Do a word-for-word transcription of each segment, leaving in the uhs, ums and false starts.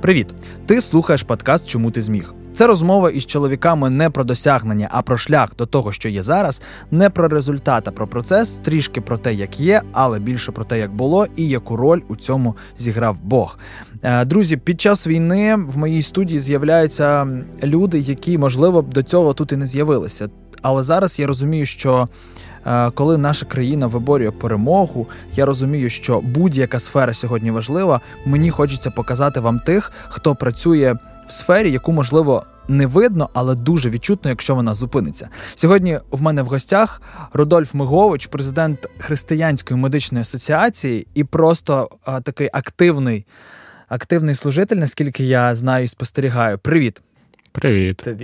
Привіт! Ти слухаєш подкаст «Чому ти зміг?». Це розмова із чоловіками не про досягнення, а про шлях до того, що є зараз, не про результат, а про процес, трішки про те, як є, але більше про те, як було і яку роль у цьому зіграв Бог. Друзі, під час війни в моїй студії з'являються люди, які, можливо, до цього тут і не з'явилися. Але зараз я розумію, що коли наша країна виборює перемогу, я розумію, що будь-яка сфера сьогодні важлива. Мені хочеться показати вам тих, хто працює в сфері, яку, можливо, не видно, але дуже відчутно, якщо вона зупиниться. Сьогодні в мене в гостях Рудольф Мигович, президент Християнської медичної асоціації і просто а, такий активний, активний служитель, наскільки я знаю і спостерігаю. Привіт! Привіт! Тобі.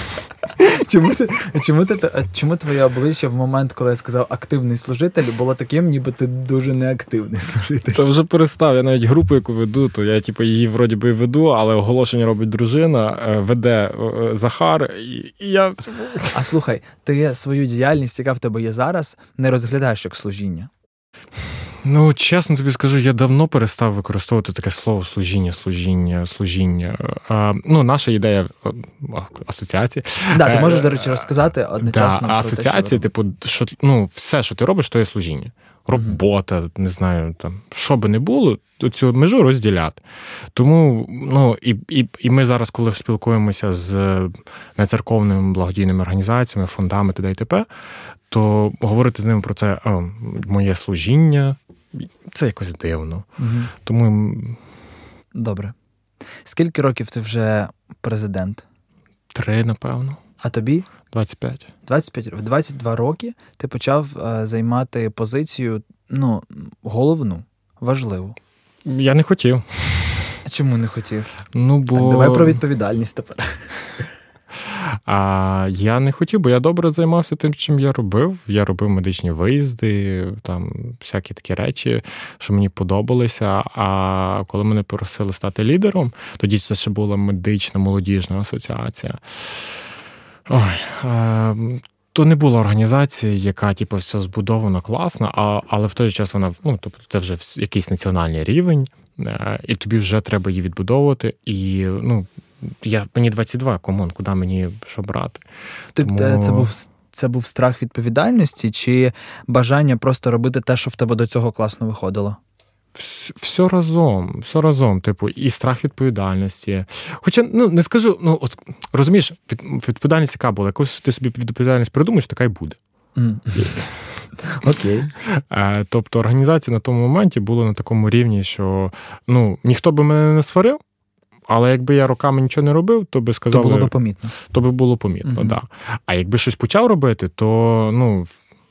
Чому, ти, чому, ти, чому твоє обличчя в момент, коли я сказав «активний служитель», було таким, ніби ти дуже неактивний служитель? Та вже перестав. Я навіть групу, яку веду, то я типу, її вроді би веду, але оголошення робить дружина, веде Захар, і, і я... А слухай, ти свою діяльність, яка в тебе є зараз, не розглядаєш як служіння? Ну, чесно тобі скажу, я давно перестав використовувати таке слово служіння, служіння, служіння. А, ну, наша ідея асоціації. Да, ти можеш, до речі, розказати одночасно. Да, асоціація, типу, що, ну, все, що ти робиш, то є служіння. Робота, mm-hmm. не знаю, там, що би не було, то цю межу розділяти. Тому, ну, і, і, і ми зараз, коли спілкуємося з нецерковними благодійними організаціями, фондами т.д. і т.п., то говорити з ними про це, о, моє служіння, це якось дивно. Угу. Тому... Добре. Скільки років ти вже президент? Три, напевно. А тобі? двадцять п'ять. двадцять п'ять. В двадцять два роки ти почав е, займати позицію, ну, головну, важливу. Я не хотів. А чому не хотів? Ну, бо... Так, давай про відповідальність тепер. А я не хотів, бо я добре займався тим, чим я робив. Я робив медичні виїзди, там всякі такі речі, що мені подобалися. А коли мене просили стати лідером, тоді це ще була медична молодіжна асоціація. Ой, а, то не була організація, яка типу, все збудована, класна, а, але в той же час вона, ну, тобто це вже якийсь національний рівень, і тобі вже треба її відбудовувати. І, ну, Я, мені двадцять два, комон, куди мені що брати? Тому... Це був, це був страх відповідальності чи бажання просто робити те, що в тебе до цього класно виходило? Все, все разом, все разом, типу, і страх відповідальності. Хоча, ну, не скажу, ну, от, розумієш, від, відповідальність яка була? Якось ти собі відповідальність придумаєш, така й буде. Mm. Окей. Okay. Тобто організація на тому моменті була на такому рівні, що, ну, ніхто би мене не сварив, але якби я роками нічого не робив, то би сказали... То було б помітно. То би було помітно, так. Mm-hmm. Да. А якби щось почав робити, то, ну,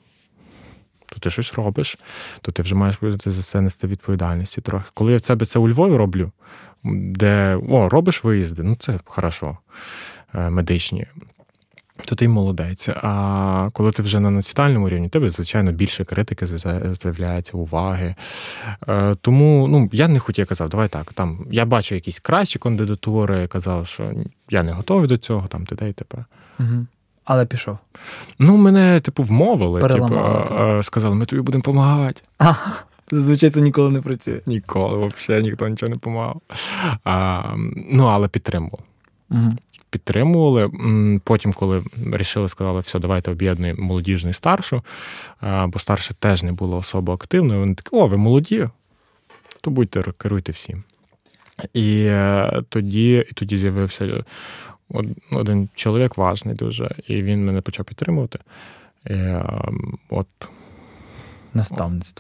то ти щось робиш, то ти вже маєш за це нести відповідальності трохи. Коли я в себе це у Львові роблю, де, о, робиш виїзди, ну це хорошо, медичні, то ти й молодець. А коли ти вже на національному рівні, тебе, звичайно, більше критики з'являється, уваги. Тому, ну, я не хотів, я казав, давай так, там, я бачу якісь кращі кандидатури, я казав, що я не готовий до цього, там, т.д. і т.п. Угу. Але пішов? Ну, мене, типу, вмовили. Переламали. Типу, сказали, ми тобі будемо допомагати. Ага. Зазвичай це ніколи не працює. Ніколи, взагалі, ніхто нічого не допомагав. А, ну, але підтримував. Угу. Підтримували. Потім, коли вирішили, сказали, все, давайте об'єднуємо молодіжну і старшу, бо старша теж не була особо активною. Вони такі, о, ви молоді, то будьте, керуйте всім. І тоді, і тоді з'явився один чоловік важний дуже, і він мене почав підтримувати. І, от. Наставництво.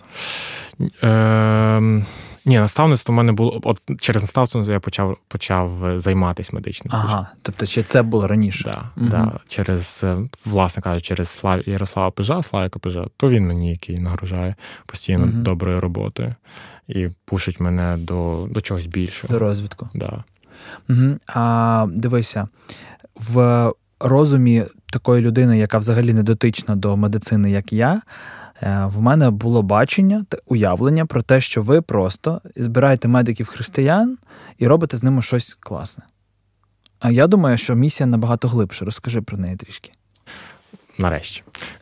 Е, ні, наставництво в мене було, от через наставництво я почав, почав займатися медичним. Ага, тобто чи це було раніше? Так, угу. да, через, власне кажучи, через Слав... Ярослава Пежа, Славіка Пежа, то він мені, який нагружає постійно угу. доброю роботою і пушить мене до, до чогось більшого. До розвитку. Да. Угу. А, дивися, в розумі такої людини, яка взагалі не дотична до медицини, як я, в мене було бачення, уявлення про те, що ви просто збираєте медиків-християн і робите з ними щось класне. А я думаю, що місія набагато глибша. Розкажи про неї трішки. Нарешті.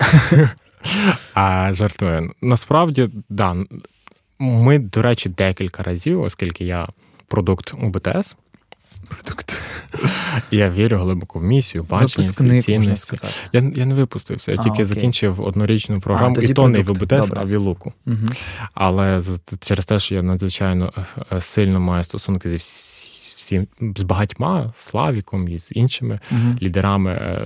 А жартую. Насправді, да, ми, до речі, декілька разів, оскільки я продукт УБТС, продукт. Я вірю глибоко в місію, бачення, цінності. Я, я не випустився, я а, тільки окей. закінчив однорічну програму, а, і то не в ВБТС, а в Ілуку. Угу. Але через те, що я надзвичайно сильно маю стосунки зі всім, з багатьма, Славіком і з іншими угу. лідерами,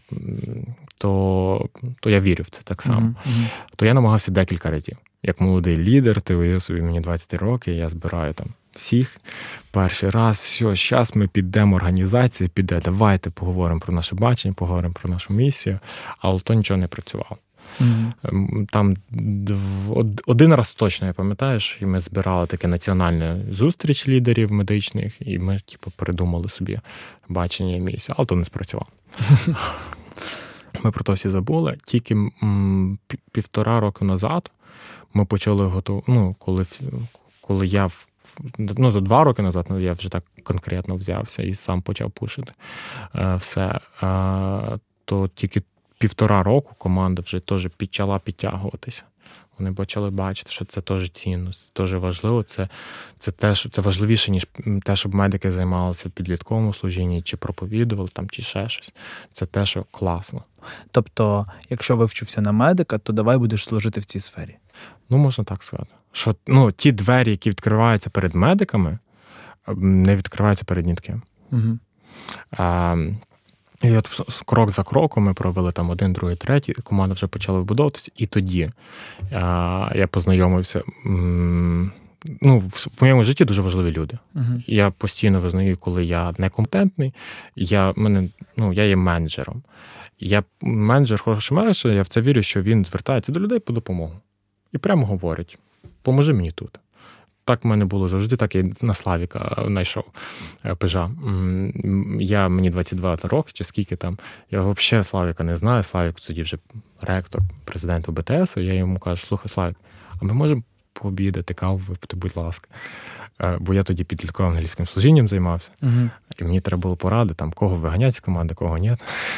то, то я вірю в це так само. Угу. То я намагався декілька разів. Як молодий лідер, ти уявив собі, мені двадцять років, я збираю там всіх. Перший раз, все, зараз ми підемо, організація піде, давайте поговоримо про наше бачення, поговоримо про нашу місію, але то нічого не працювало. Mm-hmm. Там один раз точно, я пам'ятаю, і ми збирали таке національне зустріч лідерів медичних, і ми типу, придумали собі бачення і місію, але то не спрацювало. Ми про то всі забули. Тільки м, півтора року назад ми почали готувати, ну, коли, коли я, ну, то два роки назад я вже так конкретно взявся і сам почав пушити е, все, е, то тільки півтора року команда вже теж почала підтягуватися. Вони почали бачити, що це теж цінність, теж важливо. Це, це, те, що, це важливіше, ніж те, щоб медики займалися підлітковому служінні, чи проповідували, там, чи ще щось. Це те, що класно. Тобто, якщо вивчився на медика, то давай будеш служити в цій сфері. Ну, можна так сказати. Що, ну, ті двері, які відкриваються перед медиками, не відкриваються перед ні ким. Угу. А, і от крок за кроком ми провели там один, другий, третій, команда вже почала вибудовуватися, і тоді а, я познайомився. М, ну, в моєму житті дуже важливі люди. Uh-huh. Я постійно визнаю, коли я некомпетентний, я, мене, ну, я є менеджером. Я менеджер, хороший менеджер, я в це вірю, що він звертається до людей по допомогу. І прямо говорить, поможи мені тут. Так в мене було завжди, так і на Славіка знайшов пежа. Я, мені двадцять два роки, чи скільки там, я взагалі Славіка не знаю. Славік тоді вже ректор, президент ОБТС, я йому кажу, слухай, Славік, а ми можемо пообідати, каву випити, будь ласка. Бо я тоді підлітковим англійським служінням займався, угу. і мені треба було поради, там, кого виганять з команди, кого ні.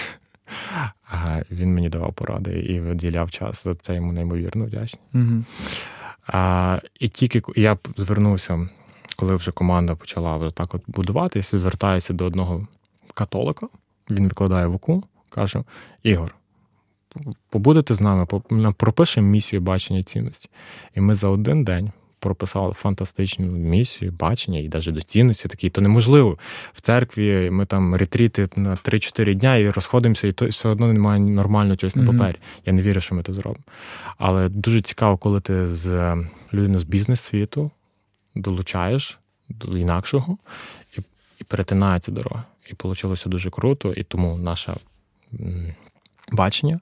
А він мені давав поради і виділяв час, за це йому неймовірно вдячний. Угу. А, і тільки я звернувся, коли вже команда почала так от будуватися, звертаюся до одного католика, він викладає в УКУ, кажу, Ігор, побудете з нами, пропишемо місію бачення і цінності. І ми за один день прописали фантастичну місію, бачення і навіть до цінності такі. То неможливо. В церкві ми там ретріти на три-чотири дня і розходимося, і то все одно немає нормального чогось на папері. Mm-hmm. Я не вірю, що ми це зробимо. Але дуже цікаво, коли ти з людиною з бізнес-світу долучаєш до інакшого і, і перетинається дорога. І вийшло дуже круто, і тому наше м, бачення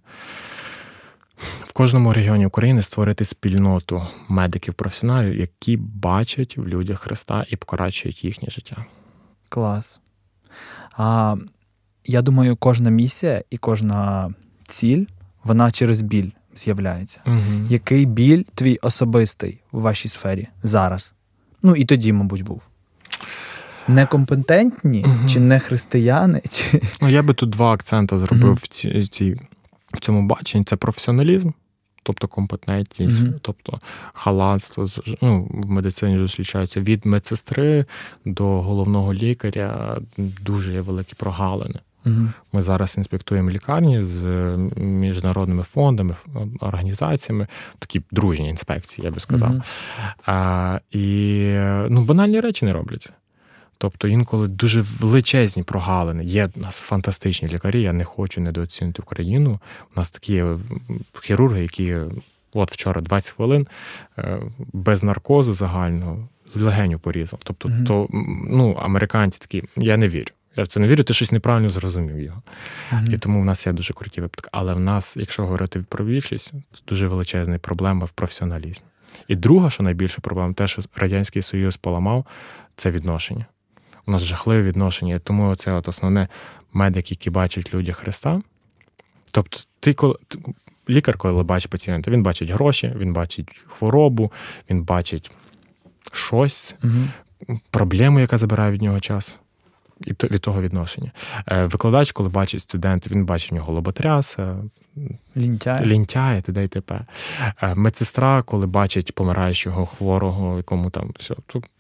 в кожному регіоні України створити спільноту медиків-професіоналів, які бачать в людях Христа і покращують їхнє життя. Клас. А, я думаю, кожна місія і кожна ціль, вона через біль з'являється. Угу. Який біль твій особистий в вашій сфері зараз? Ну, і тоді, мабуть, був. Некомпетентні угу. чи не християни? Чи... Ну, я би тут два акценти зробив угу. в цій... цій в цьому баченні. Це професіоналізм, тобто компетентність, mm-hmm. тобто халатство. Ну, в медицині зустрічаються від медсестри до головного лікаря, дуже є великі прогалини. Mm-hmm. Ми зараз інспектуємо лікарні з міжнародними фондами, організаціями, такі дружні інспекції, я би сказав. Mm-hmm. А, і ну, банальні речі не роблять. Тобто інколи дуже величезні прогалини. Є у нас фантастичні лікарі, я не хочу недооцінити Україну. У нас такі хірурги, які от вчора двадцять хвилин без наркозу загального легеню порізав. Тобто mm-hmm. то, ну, американці такі, я не вірю. Я в це не вірю, ти щось неправильно зрозумів його. Mm-hmm. І тому в нас є дуже круті випадки. Але в нас, якщо говорити про більшість, це дуже величезна проблема в професіоналізмі. І друга, що найбільша проблема, те, що Радянський Союз поламав, це відношення. У нас жахливе відношення, тому це от основне медик, який бачить в людях Христа. Тобто ти, коли, лікар, коли бачить пацієнта, він бачить гроші, він бачить хворобу, він бачить щось, угу. проблему, яка забирає від нього час. І то, від того відношення. Викладач, коли бачить студента, він бачить в нього лоботряса, лінтяє, лінтяє т.д. і т.п. Медсестра, коли бачить помираючого хворого, якому там все, то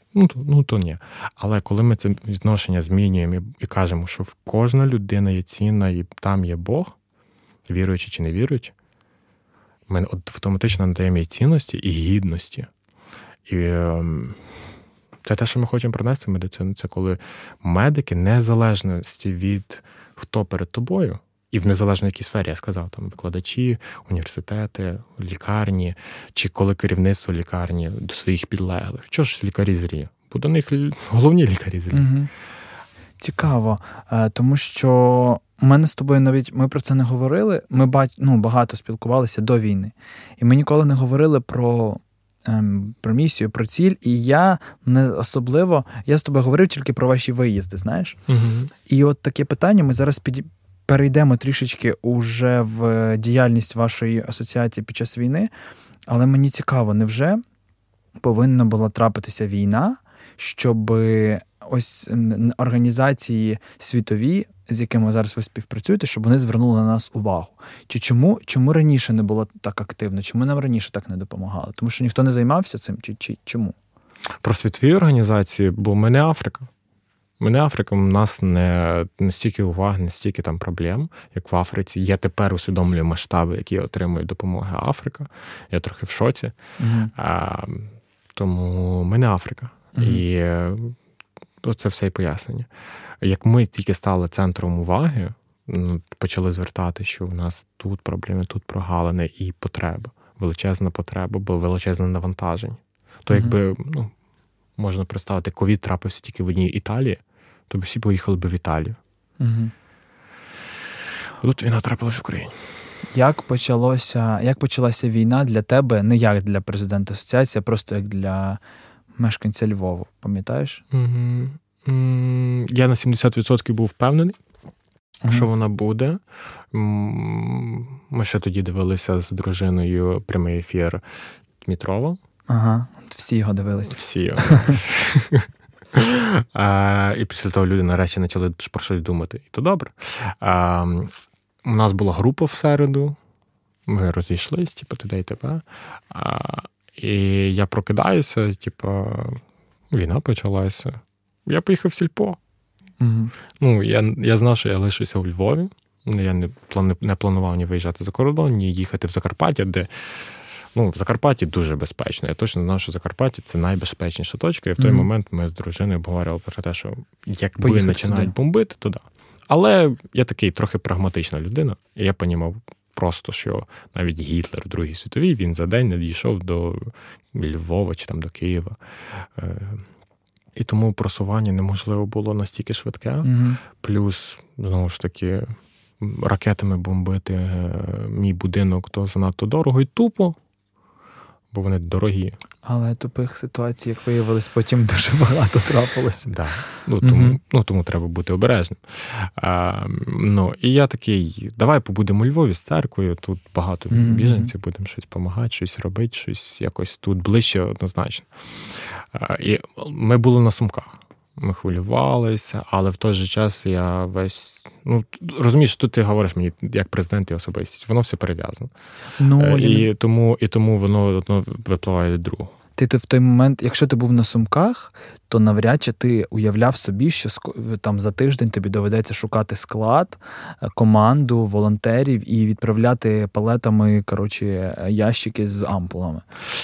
ну, то, ну, то ні. Але коли ми це відношення змінюємо і, і кажемо, що кожна людина є цінна, і там є Бог, віруючи чи не віруючи, ми автоматично надаємо їй цінності і гідності. І е, це те, що ми хочемо принести в медицину. Це коли медики, незалежності від хто перед тобою, і в незалежно якій сфері, я сказав, там викладачі, університети, лікарні, чи коли керівництво лікарні до своїх підлеглих. Чого ж лікарі зрі? Бо до них головні лікарі зрі. Угу. Цікаво, тому що у мене з тобою навіть, ми про це не говорили, ми бать, ну, багато спілкувалися до війни, і ми ніколи не говорили про, ем, про місію, про ціль, і я не особливо, я з тобою говорив тільки про ваші виїзди, знаєш? Угу. І от таке питання, ми зараз під... перейдемо трішечки уже в діяльність вашої асоціації під час війни, але мені цікаво, невже повинна була трапитися війна, щоб ось організації світові, з якими зараз ви співпрацюєте, щоб вони звернули на нас увагу? Чи чому, чому раніше не було так активно? Чому нам раніше так не допомагали? Тому що ніхто не займався цим? Чи, чи чому? Про світові організації, бо ми не Африка. Ми не Африка, у нас не, не стільки уваги, не стільки там проблем, як в Африці. Я тепер усвідомлюю масштаби, які отримує допомоги Африка. Я трохи в шоці. Mm-hmm. А, тому ми не Африка. Mm-hmm. І це все і пояснення. Як ми тільки стали центром уваги, почали звертати, що в нас тут проблеми, тут прогалини і потреба. Величезна потреба, бо величезне навантаження. То якби, ну, можна представити, ковід трапився тільки в одній Італії, то б всі поїхали б в Італію. Угу. Тут війна трапилась в Україні. Як почалося, як почалася війна для тебе, не як для президента асоціації, а просто як для мешканця Львова, пам'ятаєш? Угу. Я на сімдесят відсотків був впевнений, угу. що вона буде. Ми ще тоді дивилися з дружиною прямий ефір Дмитрова. Ага, всі його дивилися. Всі його дивилися. А, і після того люди нарешті почали про щось думати. І то добре. А, у нас була група в середу, ми розійшлись, типу, туди і тебе. А, і я прокидаюся, типу, війна почалася. Я поїхав в сільпо. Угу. Ну, я, я знав, що я лишуся у Львові. Я не, плану, не планував ні виїжджати за кордон, ні їхати в Закарпаття, де ну, в Закарпатті дуже безпечно. Я точно знав, що Закарпаття – це найбезпечніша точка. І в той mm-hmm. момент ми з дружиною обговорювали про те, що якби починають бомбити, то да. Але я такий трохи прагматична людина. І я розумів просто, що навіть Гітлер в Другій світовій, він за день не дійшов до Львова чи там до Києва. І тому просування неможливо було настільки швидке. Mm-hmm. Плюс, знову ж таки, ракетами бомбити мій будинок то занадто дорого і тупо, бо вони дорогі. Але тупих ситуацій, як виявилось, потім дуже багато трапилося. Да. Ну, тому, mm-hmm. ну, тому треба бути обережним. А, ну, і я такий, давай побудемо у Львові з церквою, тут багато mm-hmm. біженців, будемо щось допомагати, щось робити, щось якось тут ближче однозначно. А, і ми були на Сумках. Ми хвилювалися, але в той же час я весь... Ну, розумієш, тут ти говориш мені як президент і особистість. Воно все перев'язано. Ну, і, я... тому, і тому воно одно випливає від другого. Ти, ти в той момент, якщо ти був на Сумках, то навряд чи ти уявляв собі, що там за тиждень тобі доведеться шукати склад, команду, волонтерів і відправляти палетами, коротше, ящики з ампулами.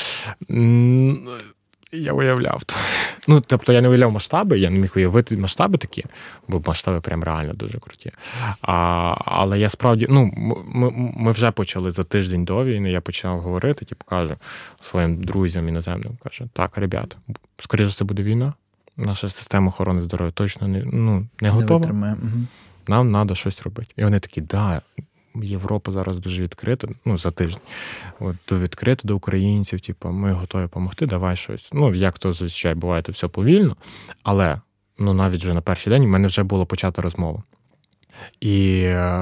Я уявляв. Ну, тобто я не уявляв масштаби, я не міг уявити масштаби такі, бо масштаби прям реально дуже круті. А, але я справді, ну, ми, ми вже почали за тиждень до війни, я почав говорити, типу, кажу своїм друзям іноземним, кажу, так, ребята, скоріше це буде війна, наша система охорони здоров'я точно не, ну, не готова, не нам треба щось робити. І вони такі, да, Європа зараз дуже відкрита, ну, за тиждень, от, відкрита до українців, типу, ми готові допомогти, давай щось. Ну, як то, звичайно, буває, то все повільно, але, ну, навіть вже на перший день в мене вже була почата розмова. І,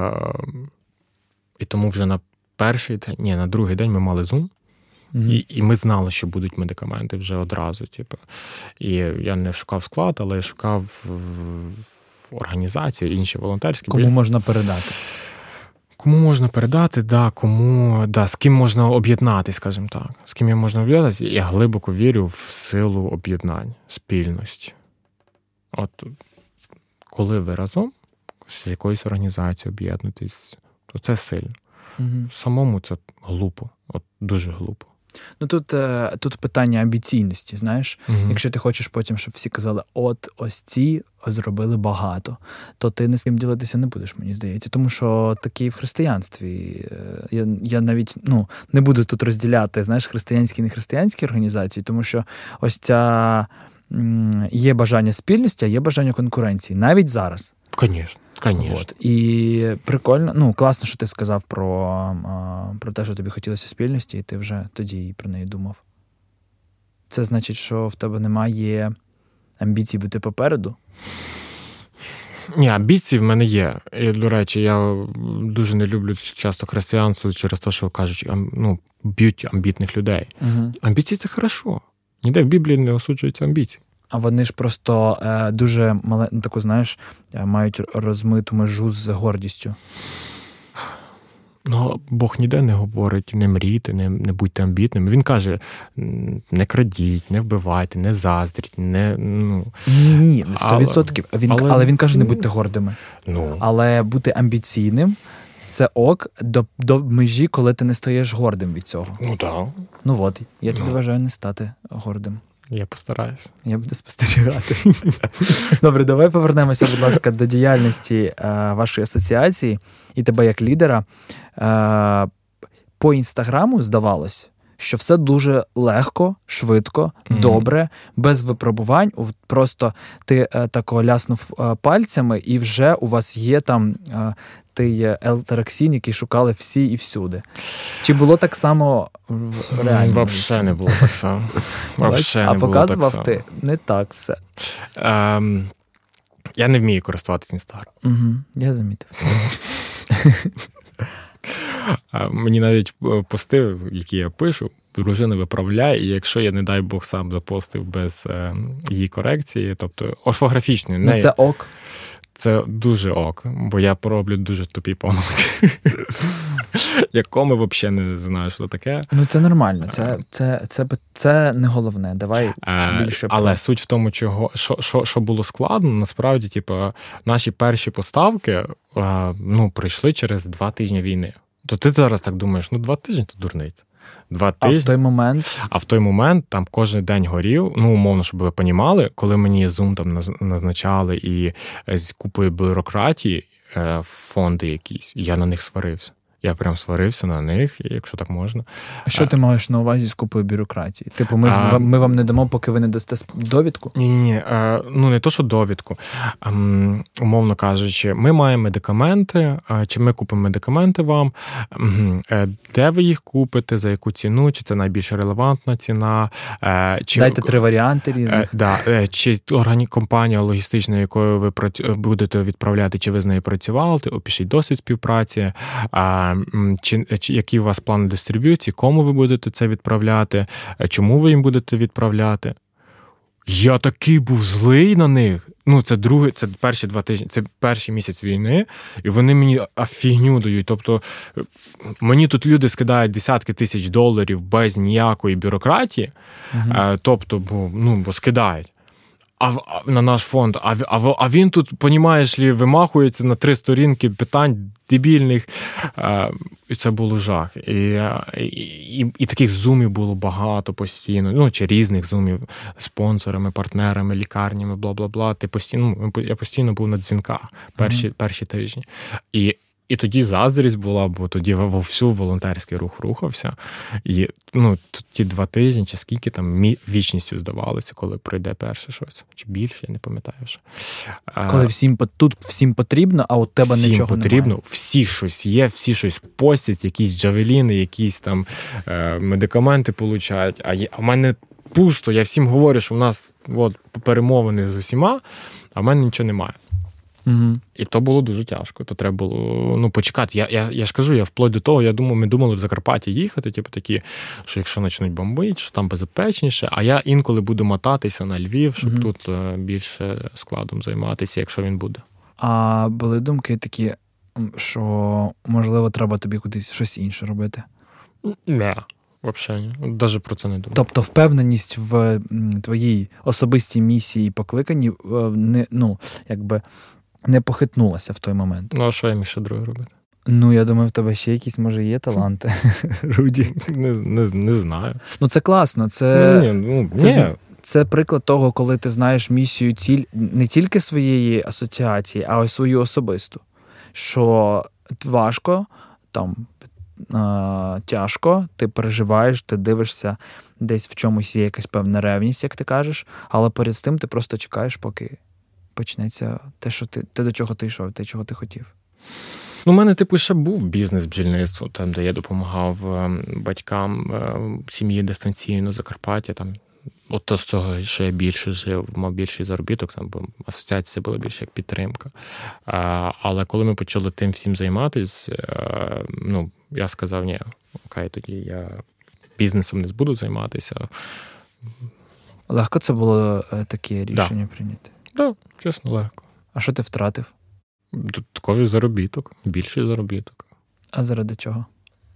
і тому вже на перший день, ні, на другий день ми мали Zoom, mm-hmm. і, і ми знали, що будуть медикаменти вже одразу, типу. І я не шукав склад, але я шукав організації, інші волонтерські. Кому можна передати? Кому можна передати, да, кому, да, з ким можна об'єднати, скажімо так. З ким я можна об'єднати, я глибоко вірю в силу об'єднань, спільності. От, коли ви разом з якоюсь організацією об'єднуєтесь, то це сильно. Угу. Самому це глупо, от дуже глупо. Ну, тут, тут питання амбіційності, знаєш. Угу. Якщо ти хочеш потім, щоб всі казали, от ось ці зробили багато, то ти ні з ким ділитися не будеш, мені здається. Тому що такі в християнстві. Я, я навіть ну, не буду тут розділяти, знаєш, християнські і нехристиянські організації, тому що ось ця є бажання спільності, а є бажання конкуренції. Навіть зараз. Звісно. Конечно. Вот. І прикольно, ну, класно, що ти сказав про, про те, що тобі хотілося спільності, і ти вже тоді про неї думав. Це значить, що в тебе немає амбіцій бути попереду? Ні, амбіції в мене є. І, до речі, я дуже не люблю часто християнство через те, що кажуть, ну, б'ють амбітних людей. Угу. Амбіції – це хорошо. Ніде в Біблії не осуджуються амбіції. А вони ж просто е, дуже мале, таку, знаєш, мають розмиту межу з гордістю. Ну, Бог ніде не говорить, не мрійте, не, не будьте амбітними. Він каже, не крадіть, не вбивайте, не заздріть, не, ну... Ні, сто відсотків. Він, але, але він каже, не будьте гордими. Ну. Але бути амбіційним – це ок до, до межі, коли ти не стаєш гордим від цього. Ну, так. Ну, от, я тобі ну. бажаю не стати гордим. Я постараюсь. Я буду спостерігати. Добре, давай повернемося, будь ласка, до діяльності е, вашої асоціації і тебе як лідера. Е, по Інстаграму здавалось, що все дуже легко, швидко, mm-hmm. добре, без випробувань. Просто ти е, тако ляснув е, пальцями, і вже у вас є там е, той елтероксин, який шукали всі і всюди. Чи було так само в реальному? Взагалі не було так само. Вообще а не показував було так ти? Не так все. Ем, я не вмію користуватися Інстаграмом. Угу, я замітив. Мені навіть пости, які я пишу, дружина виправляє, і якщо я, не дай Бог, сам запостив без е, її корекції, тобто орфографічної. Ну, це ок. Це дуже ок, бо я пороблю дуже тупі помилки. Якому взагалі не знаю, що таке. Ну, це нормально, це, це, це, це, це не головне. Давай більше. Але про... суть в тому, чого, що, що, що було складно, насправді, типу, наші перші поставки ну, прийшли через два тижні війни. То ти зараз так думаєш, ну два тижні – то дурниця. Два тижні. А в той момент? А в той момент там кожен день горів, ну, умовно, щоб ви понімали, коли мені Zoom там назначали і з купою бюрократії фонди якісь, я на них сварився. Я прям сварився на них, якщо так можна. А що ти маєш на увазі з купою бюрократії? Типу, ми, а, ми вам не дамо, поки ви не дасте довідку? Ні-ні, ну не то, що довідку. Um, умовно кажучи, ми маємо медикаменти, чи ми купимо медикаменти вам, де ви їх купите, за яку ціну, чи це найбільш релевантна ціна. Чи... Дайте три варіанти різних. Да, чи органі... компанія логістична, якою ви будете відправляти, чи ви з нею працювали, опишіть досвід співпраці, Чи, чи які у вас плани дистриб'юції, кому ви будете це відправляти, чому ви їм будете відправляти. Я такий був злий на них. Ну, це другий, це перші два тижні, це перший місяць війни, і вони мені фігню дають. Тобто, мені тут люди скидають десятки тисяч доларів без ніякої бюрократії, угу. тобто, бо, ну, бо скидають. А, а на наш фонд, а, а, а він тут, понімаєш ли, вимахується на три сторінки питань дебільних. А, і це було жах. І, і, і, і таких зумів було багато постійно, ну, чи різних зумів, спонсорами, партнерами, лікарнями, бла-бла-бла. Ти постійно, я постійно був на дзвінках перші, mm-hmm. перші тижні. І І тоді заздрість була, бо тоді вовсю волонтерський рух рухався. І ну, ті два тижні, чи скільки там вічністю здавалося, коли пройде перше щось. Чи більше, я не пам'ятаю вже. Коли всім, тут всім потрібно, а у тебе всім нічого потрібно, немає. Всі щось є, всі щось постять, якісь джавеліни, якісь там е, медикаменти получають. А є, а в мене пусто, я всім говорю, що в нас от, перемовини з усіма, а в мене нічого немає. Угу. І то було дуже тяжко. То треба було ну, почекати. Я, я, я ж кажу, я вплоть до того, я думав, ми думали в Закарпатті їхати, типу такі, що якщо почнуть бомбити, що там безпечніше, а я інколи буду мотатися на Львів, щоб угу. тут більше складом займатися, якщо він буде. А були думки такі, що, можливо, треба тобі кудись щось інше робити? Не, взагалі ні. Навіть про це не думаю. Тобто впевненість в твоїй особистій місії і покликанні не, ну, якби не похитнулася в той момент? Ну, а що я міг ще друге робити? Ну, я думаю, в тебе ще якісь, може, є таланти, Руді. Не, не, не знаю. Ну, це класно. Це, ні, ну, це, ні. це приклад того, коли ти знаєш місію, ціль не тільки своєї асоціації, а й свою особисту. Що важко, там, е- тяжко, ти переживаєш, ти дивишся, десь в чомусь є якась певна ревність, як ти кажеш, але перед тим ти просто чекаєш, поки почнеться те, що ти, те, до чого ти йшов, те, чого ти хотів. Ну, у мене, типу, ще був бізнес бджільництво, там, де я допомагав батькам сім'ї дистанційно, Закарпаття, там, от то з цього, що я більше жив, мав більший заробіток, там, бо асоціація була більше як підтримка. А, але коли ми почали тим всім займатися, ну, я сказав, ні, окей, тоді я бізнесом не буду займатися. Легко це було таке рішення да. прийняти? Так, да, чесно, легко. А що ти втратив? Додатковий заробіток, більший заробіток. А заради чого?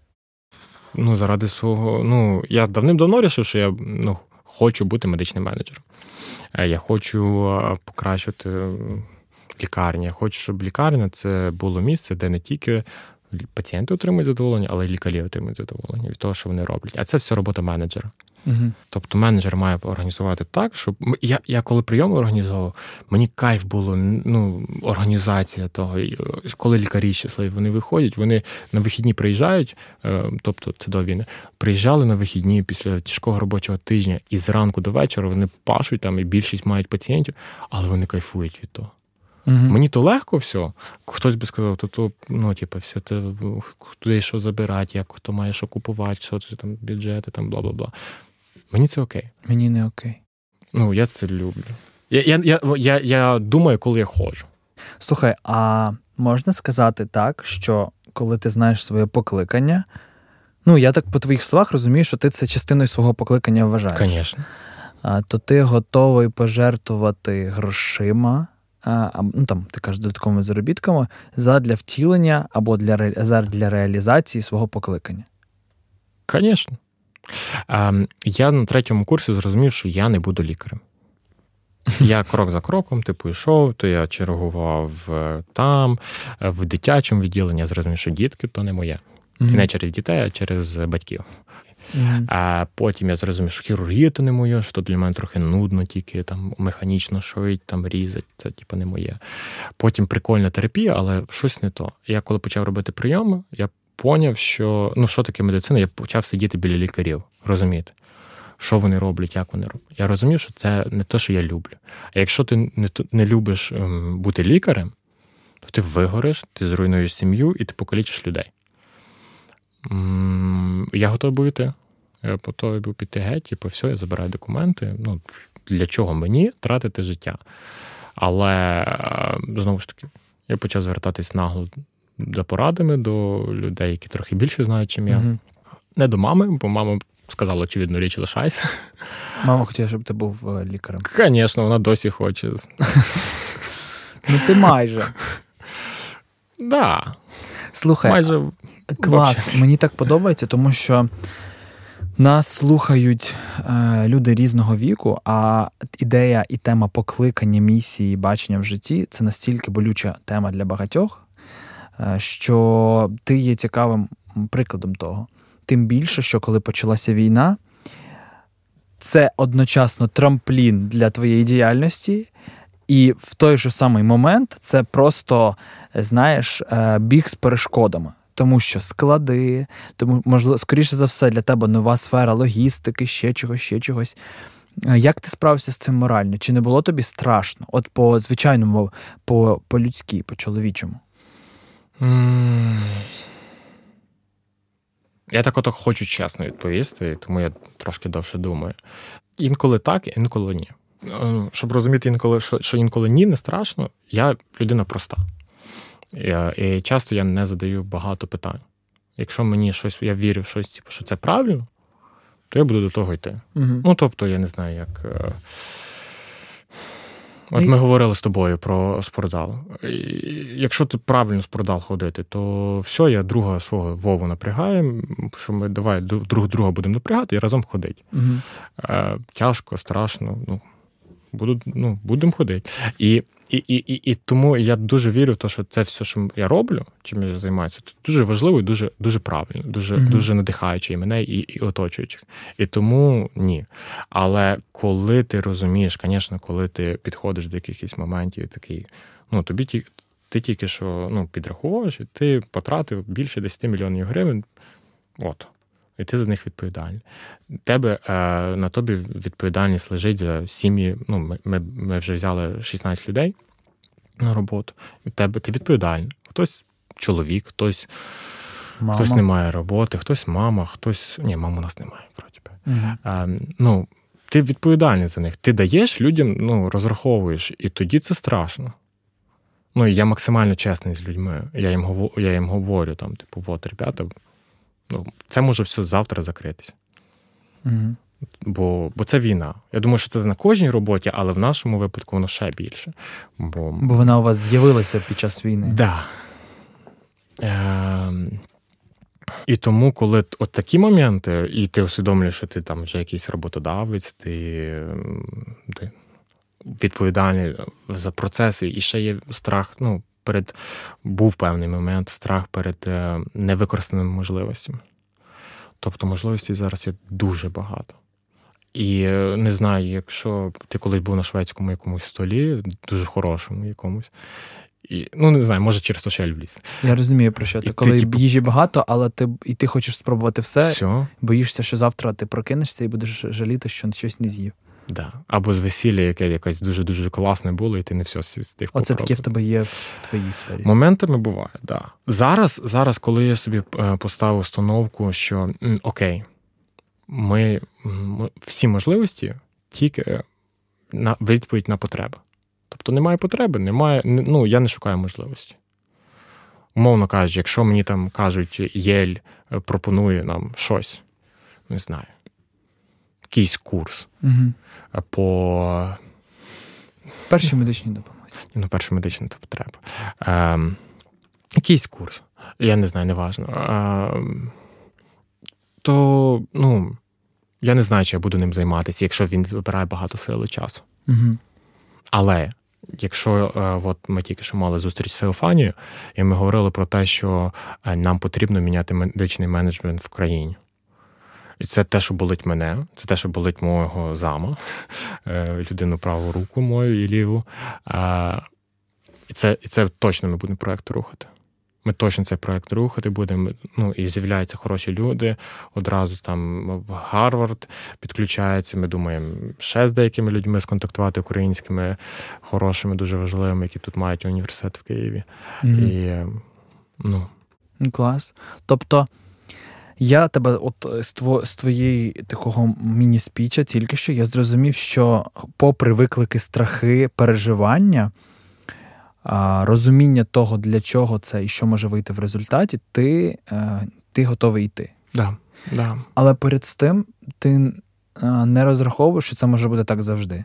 Ну, заради свого... Ну, я давним-давно рішив, що я ну, хочу бути медичним менеджером. Я хочу покращити лікарні. Я хочу, щоб лікарня – це було місце, де не тільки пацієнти отримують задоволення, але й лікарі отримують задоволення від того, що вони роблять. А це все робота менеджера. Угу. Тобто менеджер має організувати так, щоб... Я, я коли прийоми організовував, мені кайф було, ну, організація того. Коли лікарі щасливі, вони виходять, вони на вихідні приїжджають, тобто це до війни, приїжджали на вихідні після тяжкого робочого тижня і зранку до вечора вони пашуть там, і більшість мають пацієнтів, але вони кайфують від того. Угу. Мені то легко все. Хтось би сказав, то, то ну, типу, все, ти, туди що забирати, як хто має що купувати, що ти там, бюджети, там, бла-бла-бла. Мені це окей. Мені не окей. Ну, я це люблю. Я, я, я, я, я думаю, коли я ходжу. Слухай, а можна сказати так, що коли ти знаєш своє покликання, ну, я так по твоїх словах розумію, що ти це частиною свого покликання вважаєш. Звісно. То ти готовий пожертвувати грошима, а, ну, там, ти кажеш, додатковими заробітками, задля втілення або для, для реалізації свого покликання? Звісно. Я на третьому курсі зрозумів, що я не буду лікарем. Я крок за кроком, типу, йшов, то я чергував там, в дитячому відділенні, я зрозумів, що дітки – то не моє. Mm-hmm. І не через дітей, а через батьків. Mm-hmm. А потім я зрозумів, що хірургія – то не моє, що для мене трохи нудно, тільки там механічно шить, там різати, це типу не моє. Потім прикольна терапія, але щось не то. Я коли почав робити прийоми, я поняв, що, ну, що таке медицина, я почав сидіти біля лікарів, розумієте? Що вони роблять, як вони роблять. Я розумів, що це не те, що я люблю. А якщо ти не, не любиш ем, бути лікарем, то ти вигориш, ти зруйнуєш сім'ю і ти покалічиш людей. М- я готовий був іти. Я готовий був піти геть, типу, все, я забираю документи. Ну, для чого мені тратити життя? Але, е, знову ж таки, я почав звертатись нагло за порадами до людей, які трохи більше знають, чим я. Угу. Не до мами, бо мама сказала, очевидно, річ лишайся. Мама хотіла, щоб ти був лікарем. Звісно, вона досі хоче. Ну ти майже. Да. Слухай, майже... клас. Мені так подобається, тому що нас слухають е, люди різного віку, а ідея і тема покликання, місії, бачення в житті – це настільки болюча тема для багатьох, що ти є цікавим прикладом того. Тим більше, що коли почалася війна, це одночасно трамплін для твоєї діяльності, і в той же самий момент це просто, знаєш, біг з перешкодами. Тому що склади, тому, можливо, скоріше за все, для тебе нова сфера логістики, ще чогось, ще чогось. Як ти справився з цим морально? Чи не було тобі страшно? От по звичайному, по, по-людськи, по-чоловічому. Я так ото хочу чесно відповісти, тому я трошки довше думаю. Інколи так, інколи ні. Щоб розуміти, інколи, що, що інколи ні, не страшно, я людина проста. Я, і часто я не задаю багато питань. Якщо мені щось, я вірю в щось, типу, що це правильно, то я буду до того йти. Угу. Ну, тобто, я не знаю, як... От ми говорили з тобою про спортзал. Якщо ти правильно в спортзал ходити, то все, я друга свого Вову напрягаю, що ми давай друг друга будемо напрягати і разом ходити. Угу. Е, тяжко, страшно, ну, буду, ну, будемо ходити. І, і, і, і, і тому я дуже вірю в те, що це все, що я роблю, чим я займаюся, це дуже важливо і дуже, дуже правильно, дуже, угу. дуже надихаюче і мене, і, і оточуючих. І тому ні. Але коли ти розумієш, звісно, коли ти підходиш до якихось моментів і такий, ну, тобі ті, ти тільки що ну, підраховуєш, і ти потратив більше десять мільйонів гривень, от, і ти за них відповідальний. Тебе, е, на тобі відповідальність лежить за сім'ї, ну, ми, ми, ми вже взяли шістнадцять людей на роботу, і тебе, ти відповідальний. Хтось чоловік, хтось, хтось не має роботи, хтось мама, хтось... Ні, мам у нас немає, вроді би. Угу. Е, ну, ти відповідальний за них. Ти даєш людям, ну, розраховуєш, і тоді це страшно. Ну, і я максимально чесний з людьми. Я їм говорю, я їм говорю там, типу, от, ребята, ну, це може все завтра закритися. Угу. Бо, бо це війна. Я думаю, що це на кожній роботі, але в нашому випадку воно ще більше. Бо, бо вона у вас з'явилася під час війни. Так. Да. Е, і тому, коли от такі моменти, і ти усвідомлюєш, що ти там вже якийсь роботодавець, ти, ти відповідальний за процеси, і ще є страх, ну, перед, був певний момент, страх перед невикористаними можливостями. Тобто можливостей зараз є дуже багато. І не знаю, якщо ти колись був на шведському якомусь столі, дуже хорошому якомусь, і, ну, не знаю, може через те, що я люблю. Я розумію, про що ти. І коли ти, типу... їжі багато, але ти, і ти хочеш спробувати все, все, боїшся, що завтра ти прокинешся і будеш жаліти, що щось не з'їв. Да. Або з весілля, яке якесь дуже-дуже класне було, і ти не все з тих попробував. Оце таке в тебе є в твоїй сфері? Моментами буває, так. Да. Зараз, зараз, коли я собі поставив установку, що окей, ми, ми всі можливості тільки на відповідь на потреби. Тобто немає потреби, немає, ну, я не шукаю можливості. Умовно кажучи, якщо мені там кажуть, Єль пропонує нам щось, не знаю, якийсь курс угу. по... Першій медичній допомозі. Ну, перша медична потреба. Е, якийсь курс, я не знаю, неважно. Е, то, ну, я не знаю, чи я буду ним займатися, якщо він вибирає багато сил і часу. Угу. Але якщо е, от ми тільки що мали зустріч з Феофанією, і ми говорили про те, що е, нам потрібно міняти медичний менеджмент в країні. І це те, що болить мене, це те, що болить мого зама, е, людину праву руку мою і ліву. Е, і, це, і це точно ми будемо проєкт рухати. Ми точно цей проєкт рухати будемо, ну, і з'являються хороші люди, одразу там Гарвард підключається, ми думаємо ще з деякими людьми сконтактувати, українськими, хорошими, дуже важливими, які тут мають університет в Києві. Mm-hmm. І, ну... Клас. Тобто, я тебе от з, тво, з твоєї такого міні-спіча тільки що я зрозумів, що попри виклики, страхи, переживання, розуміння того, для чого це і що може вийти в результаті, ти, ти готовий йти. Да, да. Але перед тим ти не розраховуєш, що це може бути так завжди.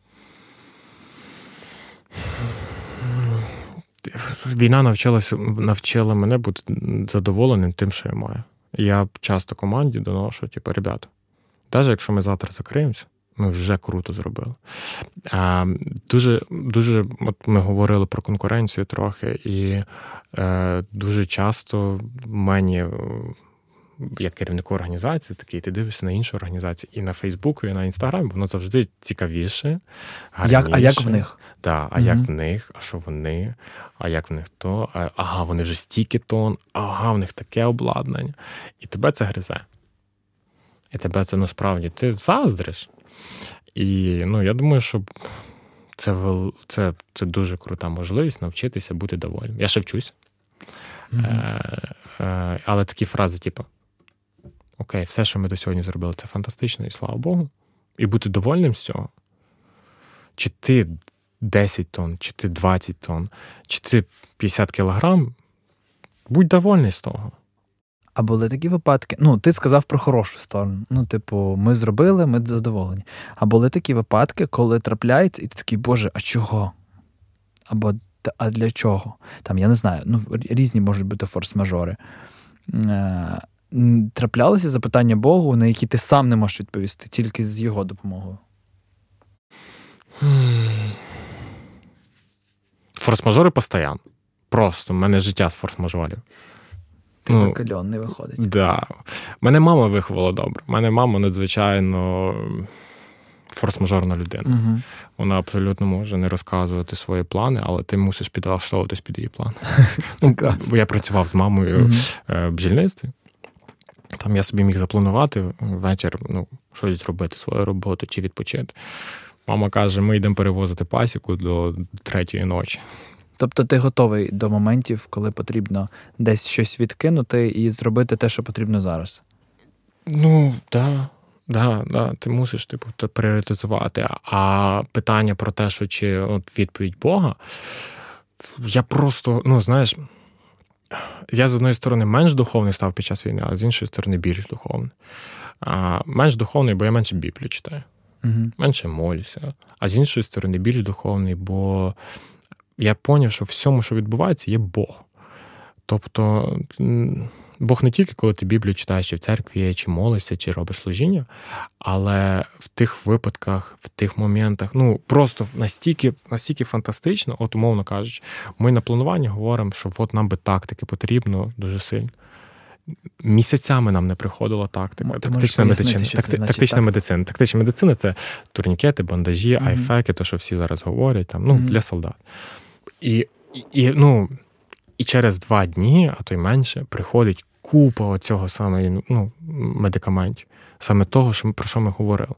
Війна навчилася, навчила мене бути задоволеним тим, що я маю. Я часто команді доношу, типу, ребята, навіть якщо ми завтра закриємося, ми вже круто зробили. А, дуже, дуже, от ми говорили про конкуренцію трохи, і е, дуже часто мені, як керівнику організації, такий, ти дивишся на іншу організацію, і на Фейсбуку, і на Інстаграмі, воно завжди цікавіше, гарніше. Як, а як в них? Да, а mm-hmm. як в них, а що вони, а як в них то, а, ага, вони вже стільки тон, ага, в них таке обладнання. І тебе це гризе. І тебе це, насправді, ти заздриш. І, ну, я думаю, що це, це, це дуже крута можливість навчитися бути довольним. Я ще вчуся. Mm-hmm. Е, е, але такі фрази, типу, окей, все, що ми до сьогодні зробили, це фантастично, і слава Богу. І бути довольним з цього. Чи ти десять тонн, чи ти двадцять тонн, чи ти п'ятдесят кілограм, будь довольний з того. А були такі випадки, ну, ти сказав про хорошу сторону, ну, типу, ми зробили, ми задоволені. А були такі випадки, коли трапляється, і ти такий, боже, а чого? Або, а для чого? Там, я не знаю, ну, різні можуть бути форс-мажори. Е, траплялися запитання Богу, на які ти сам не можеш відповісти, тільки з його допомогою? Форс-мажори постійно. Просто в мене життя з форс-мажорів. Ти ну, закальонний виходить. Так. Да. Мене мама виховала добре. Мене мама надзвичайно форс-мажорна людина. Угу. Вона абсолютно може не розказувати свої плани, але ти мусиш підлаштовуватись під її план. Ну, бо я працював з мамою угу. в бджільництві. Там я собі міг запланувати вечір, ну, щось зробити, свою роботу чи відпочити. Мама каже, ми йдемо перевозити пасіку до третьої ночі. Тобто ти готовий до моментів, коли потрібно десь щось відкинути і зробити те, що потрібно зараз? Ну, так. Да. Да, да, ти мусиш типу пріоритизувати. А питання про те, що чи от відповідь Бога, я просто, ну, знаєш, я з одної сторони менш духовний став під час війни, а з іншої сторони більш духовний. А, менш духовний, бо я менше Біблію читаю, угу. менше молюся. А з іншої сторони більш духовний, бо я зрозумів, що в всьому, що відбувається, є Бог. Тобто Бог не тільки, коли ти Біблію читаєш, чи в церкві, чи молишся, чи робиш служіння, але в тих випадках, в тих моментах, ну, просто настільки, настільки фантастично, от умовно кажучи, ми на плануванні говоримо, що от нам би тактики потрібно дуже сильно. Місяцями нам не приходила тактика. Ти тактична медицина. Такти, тактична так? медицина. Тактична медицина – це турнікети, бандажі, mm-hmm. айфеки, то, що всі зараз говорять, там, ну, mm-hmm. для солдат. І, і, і, ну, і через два дні, а то й менше, приходить купа оцього саме, ну, медикаментів. Саме того, що, про що ми говорили.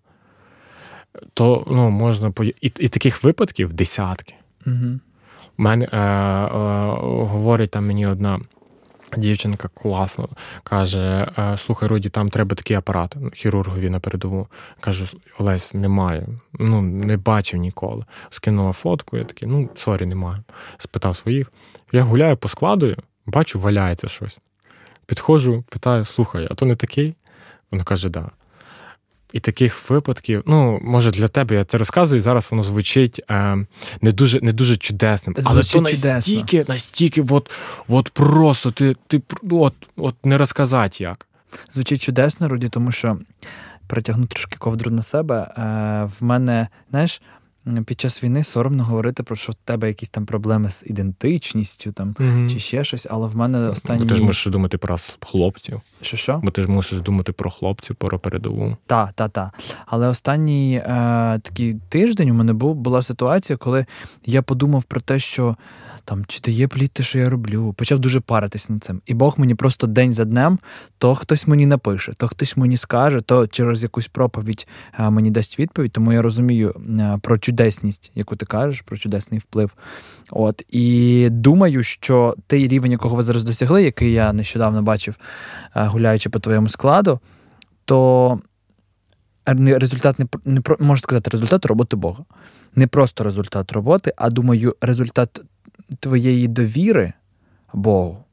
То, ну, можна... По... І, і таких випадків десятки. Mm-hmm. Мене, е, е, говорить там мені одна дівчинка класно, каже, слухай, Руді, там треба такий апарат, хірургові на передову. Кажу, Олесь, немає, ну, не бачив ніколи. Скинула фотку, я такий, ну, сорі, немає. Спитав своїх. Я гуляю по складу, бачу, валяється щось. Підходжу, питаю, слухай, а то не такий? Вона каже, да. І таких випадків, ну, може для тебе я це розказую, і зараз воно звучить е, не дуже, не дуже чудесним. Звучить але то настільки, чудесно. настільки, от, от просто, ти, ти от, от не розказати як. Звучить чудесно, Руді, тому що, притягну трошки ковдру на себе, е, в мене, знаєш, під час війни соромно говорити про що в тебе якісь там проблеми з ідентичністю там, mm-hmm. чи ще щось, але в мене останні... Бо ти ж мусиш думати про хлопців. Що-що? Бо ти ж мусиш думати про хлопців, про передову. Так, так, так. Але останній е, такий тиждень у мене був, була ситуація, коли я подумав про те, що там, чи дає плід те, що я роблю. Почав дуже паритись над цим. І Бог мені просто день за днем, то хтось мені напише, то хтось мені скаже, то через якусь проповідь а, мені дасть відповідь. Тому я розумію а, про чудесність, яку ти кажеш, про чудесний вплив. От. І думаю, що той рівень, якого ви зараз досягли, який я нещодавно бачив, а, гуляючи по твоєму складу, то результат, не, не можна сказати, результат роботи Бога. Не просто результат роботи, а, думаю, результат твоєї довіри Богу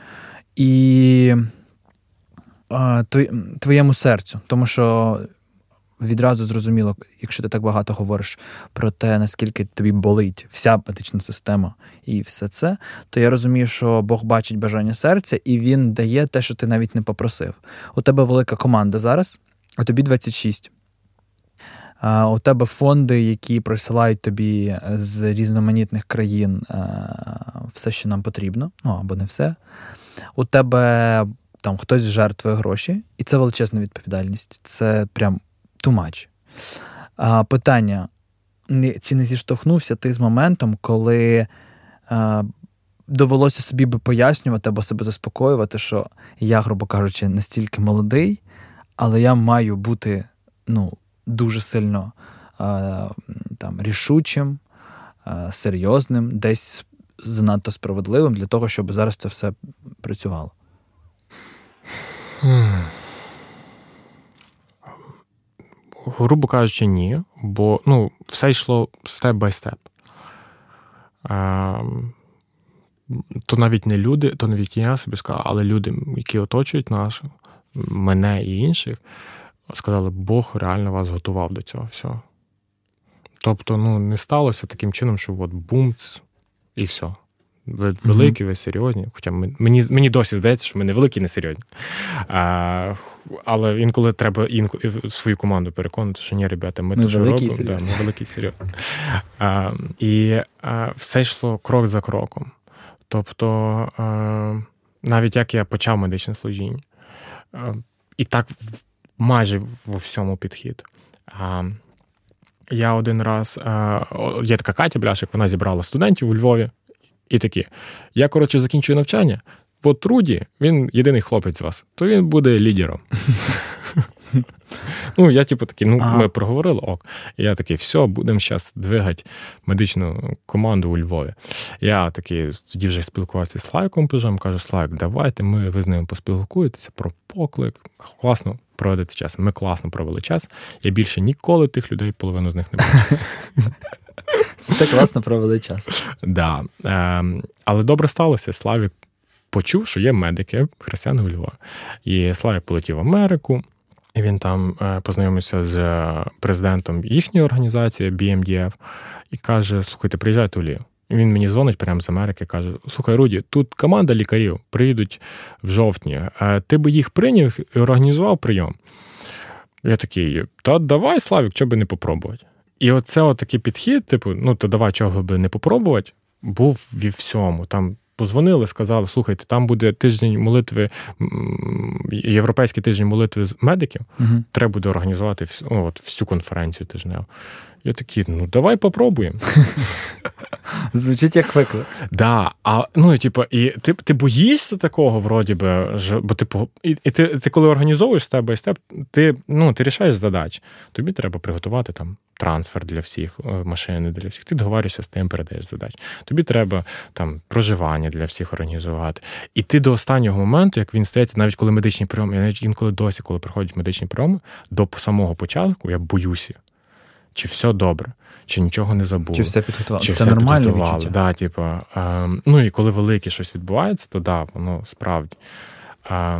і а, твоєму серцю. Тому що відразу зрозуміло, якщо ти так багато говориш про те, наскільки тобі болить вся медична система і все це, то я розумію, що Бог бачить бажання серця і Він дає те, що ти навіть не попросив. У тебе велика команда зараз, а тобі двадцять шість. У тебе фонди, які присилають тобі з різноманітних країн все, що нам потрібно, ну або не все. У тебе там хтось жертвує гроші, і це величезна відповідальність. Це прям too much. А, питання, чи не зіштовхнувся ти з моментом, коли а, довелося собі би пояснювати або себе заспокоювати, що я, грубо кажучи, настільки молодий, але я маю бути, ну, дуже сильно а, там, рішучим, а, серйозним, десь занадто справедливим для того, щоб зараз це все працювало? Hmm. Грубо кажучи, ні, бо ну, все йшло степ-бай-степ. А, то навіть не люди, то навіть я собі сказав, але люди, які оточують нас, мене і інших, сказали, Бог реально вас готував до цього всього. Тобто, ну, не сталося таким чином, що от бумц, і все. Ви великі, ви серйозні. Хоча мені, мені досі здається, що ми не великі, не серйозні. А, але інколи треба інколи свою команду переконати, що ні, ребята, ми, ми то, що робимо, да, ми великі і серйозні. А, і а, все йшло крок за кроком. Тобто, а, навіть як я почав медичне служіння, а, і так майже во всьому підхід. А, я один раз, а, є така Катя Бляшик, вона зібрала студентів у Львові, і такі, я, коротше, закінчую навчання, от Руді, він єдиний хлопець з вас, то він буде лідером. Ну, я, типу, такий, ну, ага. Ми проговорили, ок. І я такий, все, будемо зараз двигати медичну команду у Львові. Я такий, тоді вже спілкувався з Слайком Пижем, кажу, Слайк, давайте, ми, ви з ними поспілкуєтеся про поклик, класно проводити час. Ми класно провели час. Я більше ніколи тих людей, половину з них не бачив. Це класно провели час. Да. Е, але добре сталося. Славік почув, що є медики, християни у Львові. І Славік полетів в Америку, і він там е, познайомився з президентом їхньої організації, бі ем ді еф, і каже, слухайте, приїжджайте у Львів. І він мені дзвонить прямо з Америки, каже, слухай, Руді, тут команда лікарів приїдуть в жовтні. Е, ти би їх прийняв і організував прийом. Я такий, та давай, Славік, чого би не попробувати. І оце отакий підхід, типу, ну, то давай, чого би не попробувати, був ві всьому. Там позвонили, сказали, слухайте, там буде тиждень молитви, європейський тиждень молитви з медиків, угу. Треба буде організувати всю, ну, от, всю конференцію тижневу. Я такий, ну, давай попробуємо. Звучить як виклик. Да, а, ну, типу, і ти, ти боїшся такого, вроді би, бо типу, і, і ти, ти коли організовуєш степ бай степ, ти, ну, ти рішаєш задачі. Тобі треба приготувати там трансфер для всіх, машини для всіх. Ти договорюєшся з тим, передаєш задачі. Тобі треба там проживання для всіх організувати. І ти до останнього моменту, як він стається, навіть коли медичні прийоми, я навіть інколи досі, коли приходять медичні прийоми, до самого початку я боюся. Чи все добре, чи нічого не забули. Чи все підготували. Чи це все нормальне підготували. відчуття. Да, типу, е, ну і коли велике щось відбувається, то да, воно справді. Е,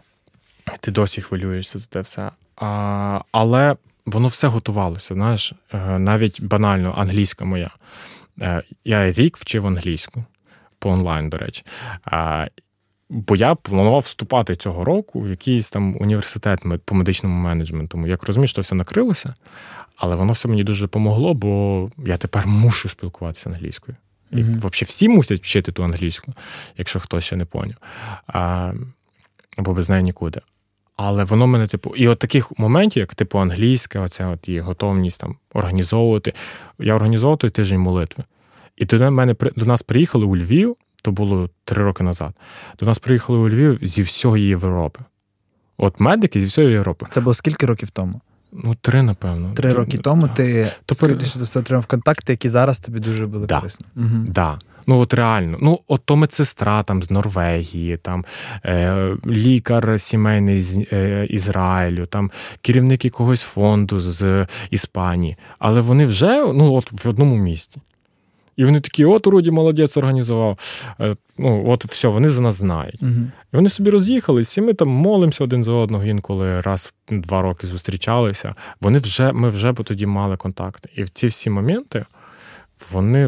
ти досі хвилюєшся за те все. А, але воно все готувалося, знаєш, е, навіть банально англійська моя. Е, я рік вчив англійську, по онлайн, до речі. Е, Бо я планував вступати цього року в якийсь там університет по медичному менеджменту. Як розумієш, то все накрилося, але воно все мені дуже допомогло, бо я тепер мушу спілкуватися англійською. І mm-hmm. взагалі всі мусять вчити ту англійську, якщо хтось ще не поняв. А, бо без неї нікуди. Але воно мене, типу, і от таких моментів, як типу англійська, оця от її готовність там організовувати. Я організовував той тиждень молитви. І до мене до нас приїхали у Львів. То було три роки назад. До нас приїхали у Львів зі всієї Європи. От медики зі всієї Європи. Це було скільки років тому? Ну, три, напевно. Три Три роки тому ти, то скоріше за все, отримав контакти, які зараз тобі дуже були да. корисні. Угу. Да. Ну, от реально. Ну, от то медсестра там з Норвегії, там е, лікар сімейний з е, Ізраїлю, там керівник якогось фонду з Іспанії. Але вони вже, ну, от в одному місті. І вони такі, от Руді молодець організував. Ну, от все, вони за нас знають. Uh-huh. І вони собі роз'їхались, і ми там молимося один за одного, інколи раз в два роки зустрічалися. Вони вже, ми вже тоді мали контакти. І в ці всі моменти вони,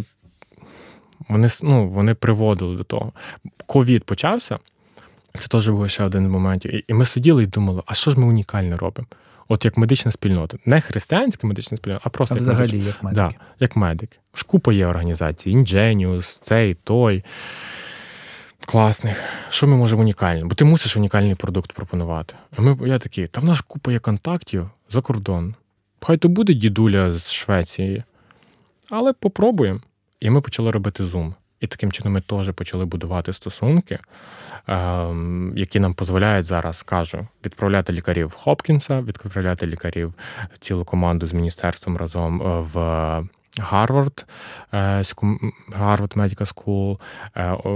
вони, ну, вони приводили до того. Ковід почався, це теж був ще один момент. І ми сиділи і думали, а що ж ми унікальне робимо? От як медична спільнота. Не християнська медична спільнота, а просто а як взагалі медична. як медики. Да, як медики. Купа є організацій. Ingenius, цей, той. Класних. Що ми можемо унікальне? Бо ти мусиш унікальний продукт пропонувати. А ми, я такий, та в нас купа є контактів за кордон. Хай то буде дідуля з Швеції. Але попробуємо. І ми почали робити Zoom. І таким чином ми теж почали будувати стосунки, які нам дозволяють зараз, кажу, відправляти лікарів Хопкінса, відправляти лікарів цілу команду з міністерством разом в Гарвард, Гарвард Medical School,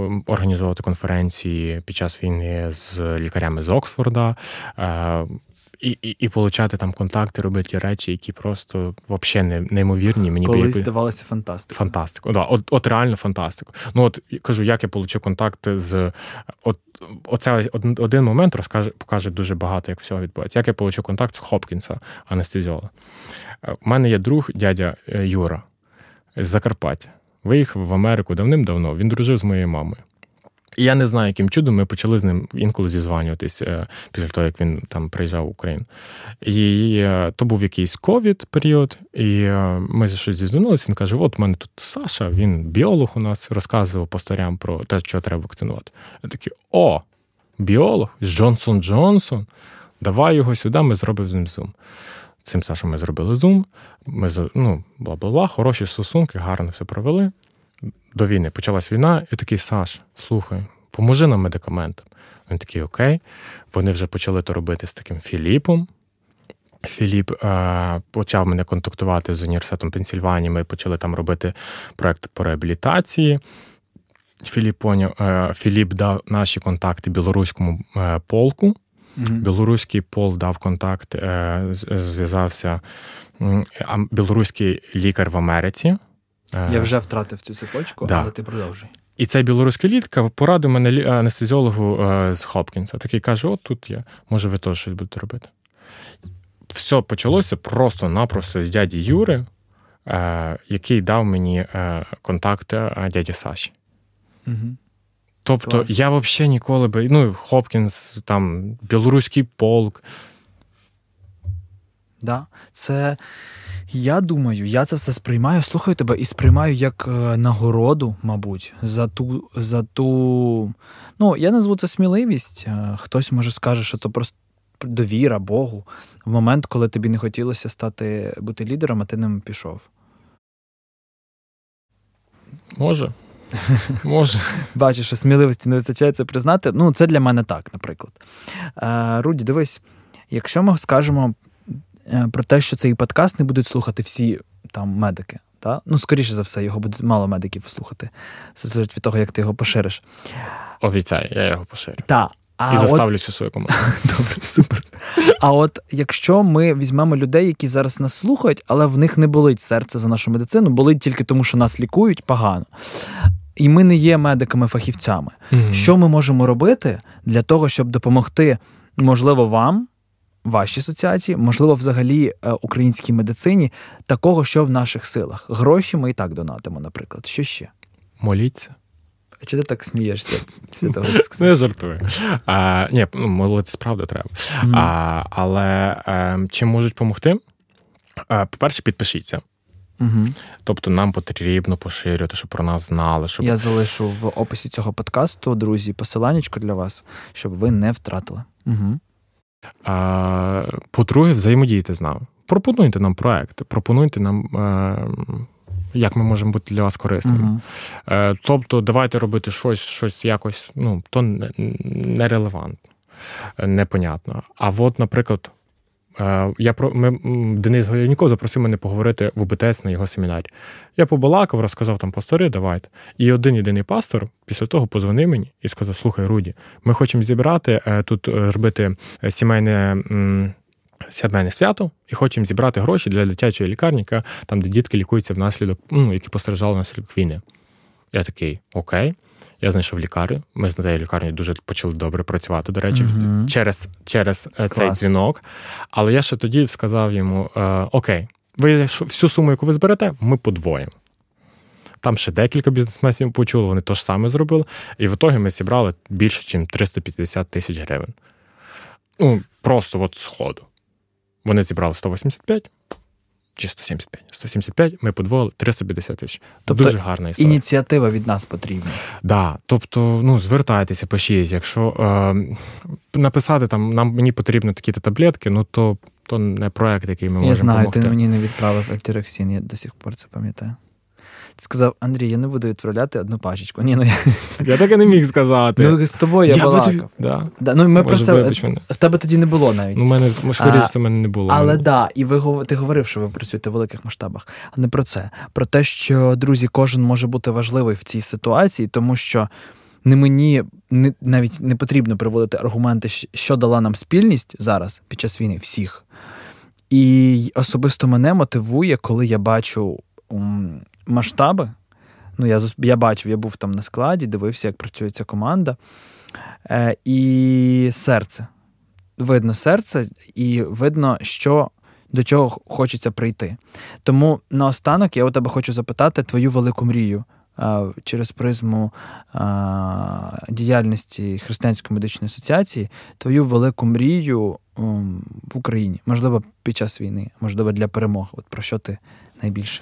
організовувати конференції під час війни з лікарями з Оксфорда. І, і, і получати там контакти, робити речі, які просто взагалі не, неймовірні. Мені Колись би, здавалося фантастикою. Фантастику, да. От, от реально фантастику. Ну от, кажу, як я отримав контакти з... От, оце один момент розкаже, покаже дуже багато, як всього відбувається. Як я отримав контакт з Хопкінса, анестезіолога. У мене є друг, дядя Юра, з Закарпаття. Виїхав в Америку давним-давно, він дружив з моєю мамою. І я не знаю, яким чудом ми почали з ним інколи зізванюватись після того, як він там приїжджав в Україну. І то був якийсь ковід-період, і ми щось зізвонилися, він каже, от в мене тут Саша, він біолог у нас, розказував постарям про те, що треба вакцинувати. Я такий, о, біолог, Джонсон Джонсон, давай його сюди, ми зробимо з ним зум. Цим Сашем ми зробили зум, ми, ну, бла-бла-бла, хороші стосунки, гарно все провели. До війни почалась війна, і такий, Саш, слухай, поможи нам медикаментам. Він такий, окей. Вони вже почали то робити з таким Філіпом. Філіп е, почав мене контактувати з університетом Пенсільванії, ми почали там робити проєкт по реабілітації. Філіп поняв, е, Філіп дав наші контакти білоруському е, полку. Mm-hmm. Білоруський пол дав контакт, е, зв'язався е, білоруський лікар в Америці. Я вже втратив цю цепочку, да. Але ти продовжуй. І цей білоруський лікар порадив мене анестезіологу з Хопкінса. Такий каже, от тут я, може ви теж щось будете робити. Все почалося просто-напросто з дяді Юри, який дав мені контакт дяді Саші. Угу. Тобто Клас. Я взагалі ніколи би, ну, Хопкінс, там, білоруський полк. Да, це... Я думаю, я це все сприймаю, слухаю тебе і сприймаю як е, нагороду, мабуть, за ту, за ту, ну, я назву це сміливість. Е, хтось може скаже, що це просто довіра Богу в момент, коли тобі не хотілося стати, бути лідером, а ти ним пішов. Може. Може. Бачиш, що сміливості не вистачає це признати. Ну, це для мене так, наприклад. Е, Руді, дивись, якщо ми скажемо про те, що цей подкаст не будуть слухати всі там медики. Та? Ну, скоріше за все, його буде мало медиків слухати. Все залежить від того, як ти його пошириш. Обіцяю, я його поширю. Та, а І от... заставлю всю свою команду. Добре, супер. А от якщо ми візьмемо людей, які зараз нас слухають, але в них не болить серце за нашу медицину, болить тільки тому, що нас лікують погано, і ми не є медиками-фахівцями, mm-hmm. що ми можемо робити для того, щоб допомогти, можливо, вам, вашій асоціації, можливо, взагалі українській медицині, такого, що в наших силах. Гроші ми і так донатимо, наприклад. Що ще? Моліться. А чи ти так смієшся? Ну, я жартую. А, ні, ну, молитись, правда, треба. Mm-hmm. А, але а, чим можуть допомогти? А, по-перше, підпишіться. Угу. Тобто нам потрібно поширювати, щоб про нас знали. Щоб... Я залишу в описі цього подкасту, друзі, посиланнячко для вас, щоб ви не втратили. Угу. А, по-друге, взаємодійте з нами. Пропонуйте нам проекти, пропонуйте нам, як ми можемо бути для вас корисними. Uh-huh. Тобто, давайте робити щось, щось якось, ну, то нерелевантно, непонятно. А от, наприклад, я про ми, Денис Голянько запросив мене поговорити в УБТС на його семінарі. Я побалакав, розказав там пастори, давайте. І один-єдиний пастор після того позвонив мені і сказав, слухай, Руді, ми хочемо зібрати, тут робити сімейне, сімейне свято і хочемо зібрати гроші для дитячої лікарні, там, де дітки лікуються внаслідок, ну, які постраждали внаслідок війни. Я такий, окей. Я знайшов лікарню. Ми з цією лікарнею дуже почали добре працювати, до речі, uh-huh. через, через цей дзвінок. Але я ще тоді сказав йому, окей, ви всю суму, яку ви зберете, ми подвоїмо. Там ще декілька бізнесменів почули, вони те ж саме зробили. І в ітогі ми зібрали більше, ніж триста п'ятдесят тисяч гривень. Ну, просто от сходу. Вони зібрали сто вісімдесят п'ять, чи сто сімдесят п'ять. сто сімдесят п'ять, ми подвоїли триста п'ятдесят тисяч. Тобто дуже гарна історія. Ініціатива від нас потрібна. Так, да, тобто, ну, звертайтеся, пишіть. Якщо е, написати там, нам мені потрібні такі-то таблетки, ну, то, то не проект, який ми я можемо знаю, допомогти. Я знаю, ти мені не відправив ельтероксин, я до сих пор це пам'ятаю. Ти сказав, Андрій, я не буду відправляти одну пачечку. Ні, ну я... я так і не міг сказати. Ну, з тобою я, я балакав. Тобі... Да. Да, ну, ми про це... В тебе тоді не було навіть. Ну, мене, можливо, це в мене не було. Але так, да, і ви, ти говорив, що ви працюєте в великих масштабах. А не про це. Про те, що, друзі, кожен може бути важливий в цій ситуації, тому що не мені не, навіть не потрібно приводити аргументи, що дала нам спільність зараз під час війни всіх. І особисто мене мотивує, коли я бачу ум, масштаби. Ну, я, я бачив, я був там на складі, дивився, як працює ця команда. Е, і серце. Видно серце, і видно, що, до чого хочеться прийти. Тому наостанок я у тебе хочу запитати твою велику мрію е, через призму е, діяльності Християнської медичної асоціації, твою велику мрію е, в Україні. Можливо, під час війни, можливо, для перемоги. От про що ти найбільше?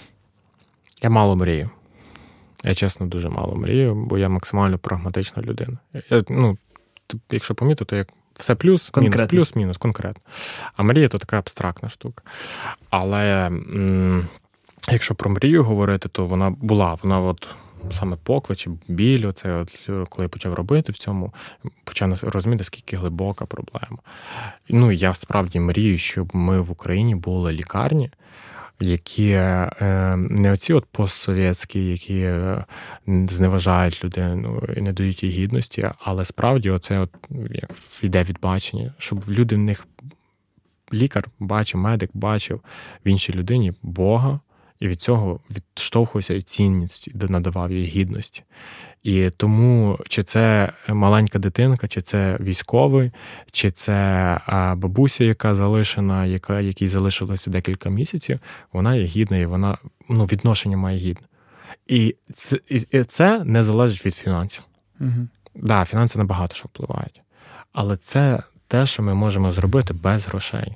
Я мало мрію. Я, чесно, дуже мало мрію, бо я максимально прагматична людина. Я, ну, якщо помітити, то як все плюс, мінус, плюс, мінус, конкретно. А мрія – то така абстрактна штука. Але м- якщо про мрію говорити, то вона була, вона от саме поклич, біль, оце от, коли я почав робити в цьому, почав розуміти, скільки глибока проблема. Ну, я справді мрію, щоб ми в Україні були лікарні, які е, не оці от постсовєтські, які е, зневажають людину і не дають їй гідності, але справді оце от, як йде від бачення, щоб люди в них, лікар бачив, медик бачив в іншій людині Бога, і від цього відштовхувався і цінність, надавав їй гідності. І тому, чи це маленька дитинка, чи це військовий, чи це бабуся, яка залишена, яка, якій залишилося декілька місяців, вона є гідна, і вона, ну, відношення має гідне. І це, і це не залежить від фінансів. Так, угу. Да, фінанси набагато що впливають. Але це те, що ми можемо зробити без грошей.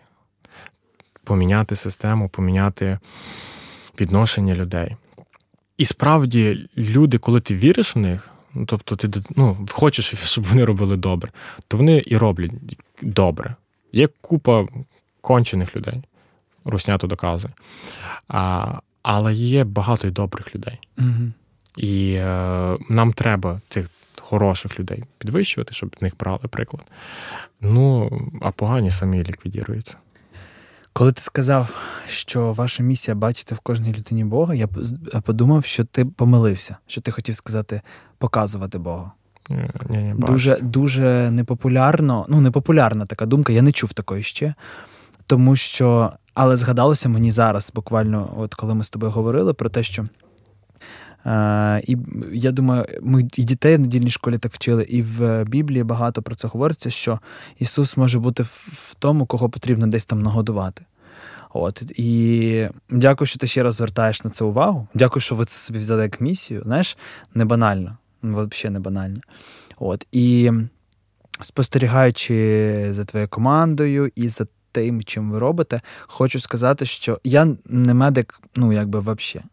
Поміняти систему, поміняти відношення людей. І справді люди, коли ти віриш в них, ну, тобто ти, ну, хочеш, щоб вони робили добре, то вони і роблять добре. Є купа кончених людей, русня то доказує. А, але є багато і добрих людей. Угу. І е, нам треба цих хороших людей підвищувати, щоб з них брали приклад. Ну, а погані самі ліквідіруються. Коли ти сказав, що ваша місія бачити в кожній людині Бога, я подумав, що ти помилився, що ти хотів сказати показувати Бога. Ні, ні, ні, дуже, дуже непопулярно, ну, непопулярна така думка, я не чув такої ще, тому що, але згадалося мені зараз, буквально, от коли ми з тобою говорили про те, що Uh, і я думаю, ми і дітей в недільній школі так вчили, і в Біблії багато про це говориться, що Ісус може бути в тому, кого потрібно десь там нагодувати. От. І дякую, що ти ще раз звертаєш на це увагу. Дякую, що ви це собі взяли як місію. Знаєш, не банально. Взагалі не банально. От. І спостерігаючи за твоєю командою і за тим, чим ви робите, хочу сказати, що я не медик, ну, якби, взагалі.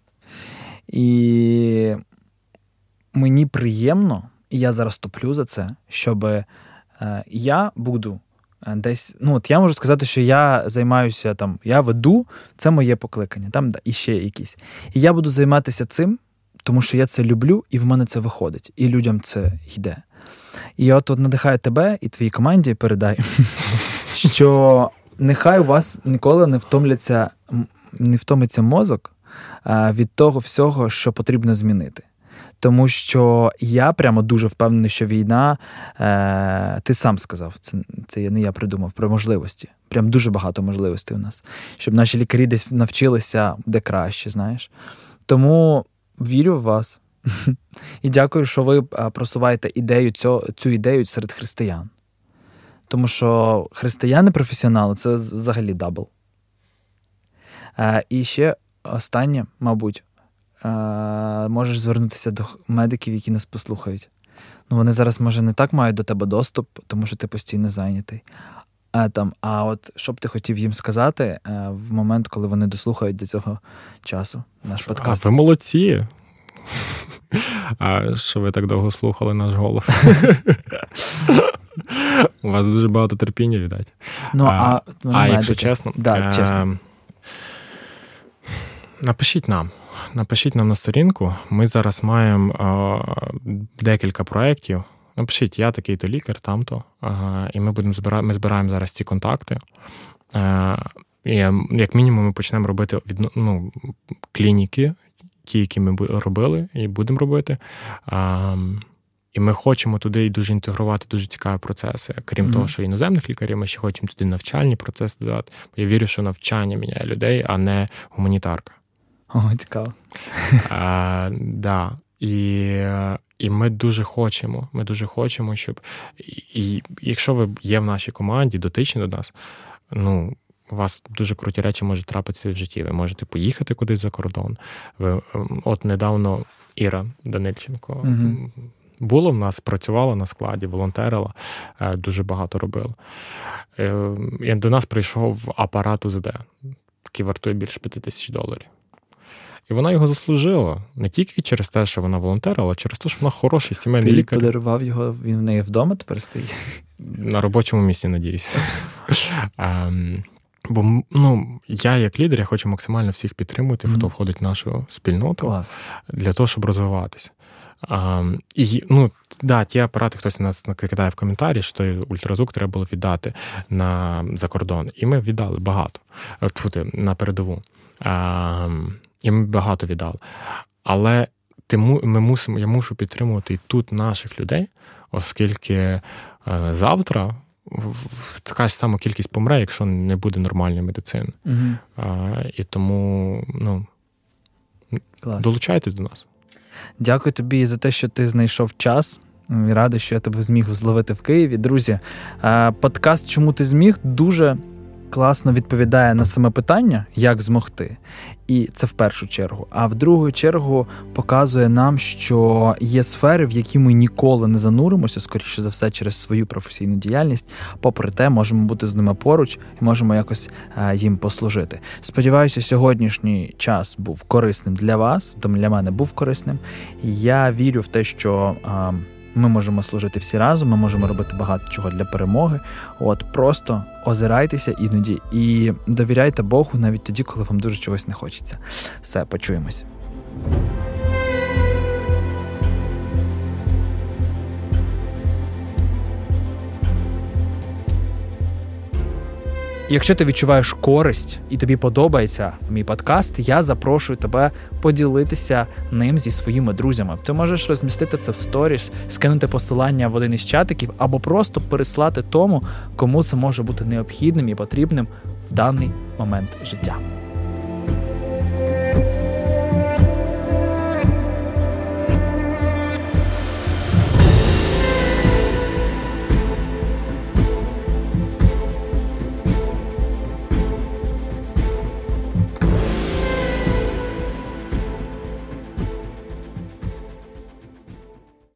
І мені приємно, і я зараз топлю за це, щоб е, я буду десь, ну от я можу сказати, що я займаюся там, я веду, це моє покликання, там і ще якісь. І я буду займатися цим, тому що я це люблю, і в мене це виходить, і людям це йде. І от, от надихаю тебе і твоїй команді передай, що нехай у вас ніколи не втомляться, не втомиться мозок від того всього, що потрібно змінити. Тому що я прямо дуже впевнений, що війна, е, ти сам сказав, це, це не я придумав, про можливості. Прям дуже багато можливостей у нас. Щоб наші лікарі десь навчилися де краще, знаєш. Тому вірю в вас. І дякую, що ви просуваєте ідею, цю, цю ідею серед християн. Тому що християни-професіонали – це взагалі дабл. Е, і ще останнє, мабуть, можеш звернутися до медиків, які нас послухають. Ну, вони зараз, може, не так мають до тебе доступ, тому що ти постійно зайнятий. А, там, а от що б ти хотів їм сказати в момент, коли вони дослухають до цього часу наш подкаст? А ви молодці! А що ви так довго слухали наш голос? У вас дуже багато терпіння, віддать. Ну, а, а, а якщо чесно, да, чесно. Напишіть нам. Напишіть нам на сторінку. Ми зараз маємо е, декілька проєктів. Напишіть, я такий-то лікар, там-то. Е, і ми будемо збира... ми збираємо зараз ці контакти. Е, і як мінімум ми почнемо робити від, ну, клініки, ті, які ми робили і будемо робити. Е, І ми хочемо туди і дуже інтегрувати дуже цікаві процеси. Крім mm-hmm. того, що іноземних лікарів, ми ще хочемо туди навчальні процеси додати. Я вірю, що навчання міняє людей, а не гуманітарка. О, цікаво. А, да. І, і ми дуже хочемо, ми дуже хочемо, щоб... І, і якщо ви є в нашій команді, дотичні до нас, ну, у вас дуже круті речі можуть трапитися в житті. Ви можете поїхати кудись за кордон. Ви, от недавно Іра Данильченко mm-hmm. була в нас, працювала на складі, волонтерила, дуже багато робила. І до нас прийшов апарат УЗД, який вартує більше п'яти тисяч доларів. І вона його заслужила не тільки через те, що вона волонтерила, а через те, що вона хороший сімейний Ти лікар. Ти подарував його, він в неї вдома тепер стоїть? На робочому місці, надіюся. Бо, ну, я як лідер, я хочу максимально всіх підтримувати, mm-hmm. хто входить в нашу спільноту. Клас. Для того, щоб розвиватися. А, і, ну, да, ті апарати, хтось нас кидає в коментарі, що той ультразвук треба було віддати на, за кордон. І ми віддали багато. Фути, на передову. А, і ми багато віддали. Але ти, ми мусимо, я мушу підтримувати і тут наших людей, оскільки а, завтра така ж сама кількість помре, якщо не буде нормальної медицини. Угу. А, і тому, ну, Клас. Долучайтесь до нас. Дякую тобі за те, що ти знайшов час. Радий, що я тебе зміг зловити в Києві. Друзі, подкаст «Чому ти зміг» дуже класно відповідає на саме питання, як змогти. І це в першу чергу. А в другу чергу показує нам, що є сфери, в які ми ніколи не зануримося, скоріше за все, через свою професійну діяльність. Попри те, можемо бути з ними поруч і можемо якось а, їм послужити. Сподіваюся, сьогоднішній час був корисним для вас, для мене був корисним. Я вірю в те, що... А, ми можемо служити всі разом, ми можемо робити багато чого для перемоги. От, просто озирайтеся іноді і довіряйте Богу навіть тоді, коли вам дуже чогось не хочеться. Все, почуємось. Якщо ти відчуваєш користь і тобі подобається мій подкаст, я запрошую тебе поділитися ним зі своїми друзями. Ти можеш розмістити це в сторіс, скинути посилання в один із чатиків або просто переслати тому, кому це може бути необхідним і потрібним в даний момент життя.